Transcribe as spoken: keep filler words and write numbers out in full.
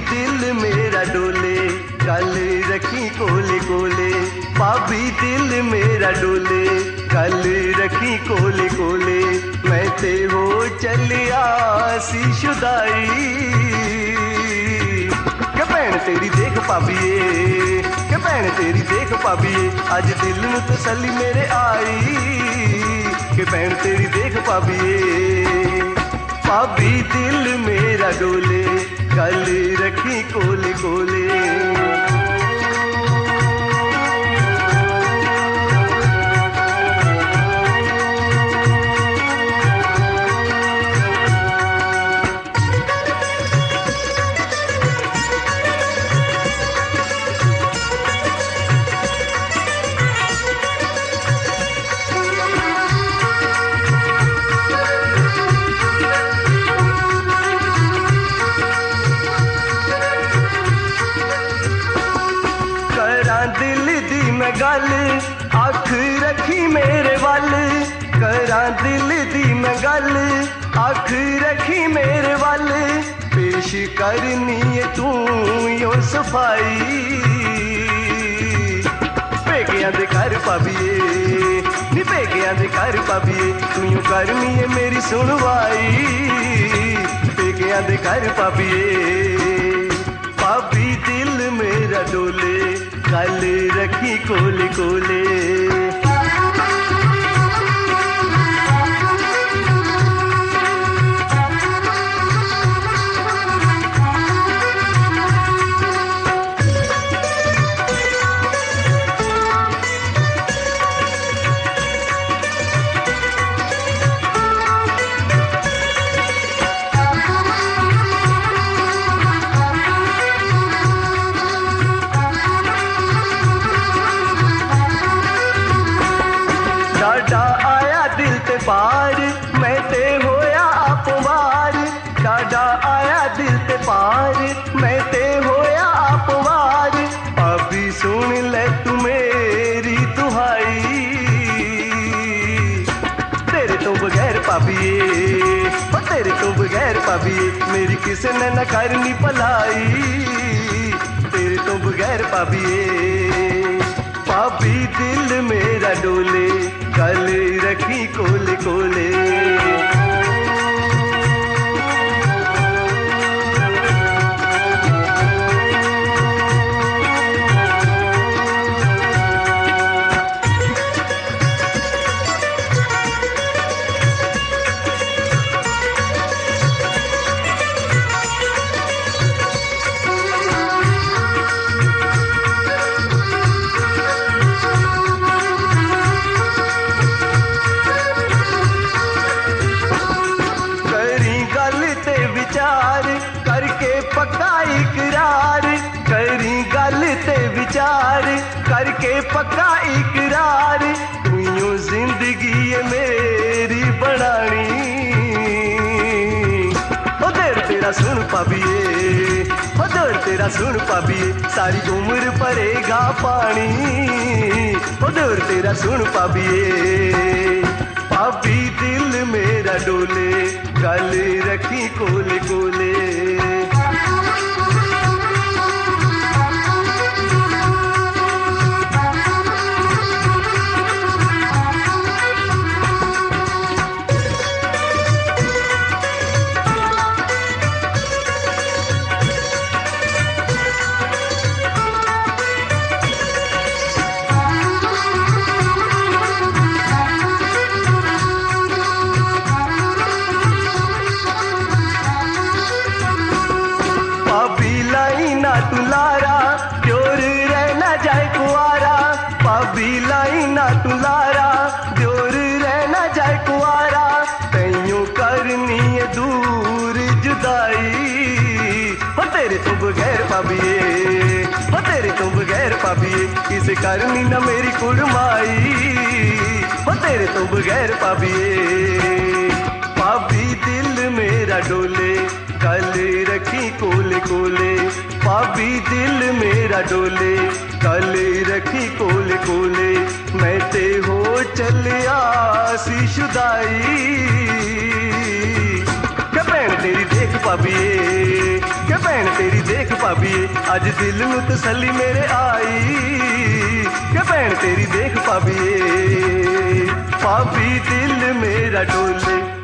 दिल मेरा डोले, गल रखी कोले कोले। भाभी दिल मेरा डोले, गल रखी कोले कोले। मैं ते हो चलिया सी शुदाई, के भैन तेरी देख भाभीए, के भैन तेरी देख भाभीए। अज दिल नूं तसल्ली मेरे आई, के भैन तेरी देख भाभीए। भाभी दिल मेरा डोले, गल रखी कोले कोले। दिल दी मैं गल अख रखी मेरे वल, करा दिल दी मैं गल अख रखी मेरे वल। पेश करनी है तू यो सफाई, पेकियां दे घर भाभीए नी, पेकियां दे घर भाभीए। तू यो करनी है मेरी सुनवाई, पेकियां दे घर भाभीए। भाभी दिल मेरा डोले, गल रखी कोले कोले। डाडा आया दिल ते पार, मैं ते होया अपवार। डाडा आया दिल ते पार, मैं ते होया अपवार। भाभी सुन ले तू मेरी दुहाई, तेरे तो बगैर भाभीए, तेरे तो बगैर भाभीए। मेरी किसी ने न करनी भलाई, तेरे तो बगैर भाभीए। भाभी दिल मेरा डोले, गल रखी कोले कोले। करके पक्का इकरार, करी गल ते विचार करके पक्का इकरार। तू यूं जिंदगी है मेरी बनानी, ओ देर तेरा सुन भाभीए, ओ देर तेरा सुन भाभीए। सारी उम्र भरेगा पानी, ओ देर तेरा सुन भाभीए। भाभी दिल मेरा डोले, गल रखी कोले कोले। तुलारा प्योर रहना जाए कुआरा, भाभी लाई ना तुलारा प्योर रहना जाए कुआरा। तैयों करनी है दूर जुदाई, हो तेरे तो बगैर भाभीए, हो तेरे तो बगैर भाभीए। किसे करनी ना मेरी कुड़माई, हो तेरे तो बगैर भाभीए। भाभी दिल मेरा डोले, गल रखी कोले कोले। भाभी दिल मेरा डोले, गल रखी कोले कोले। मैं ते हो चलिया सी शुदाई, के भैन तेरी देख भाभीए के भैन तेरी देख भाभीए अज दिल नू तसल्ली मेरे आई के भैन तेरी देख भाभीए भाभी दिल मेरा डोले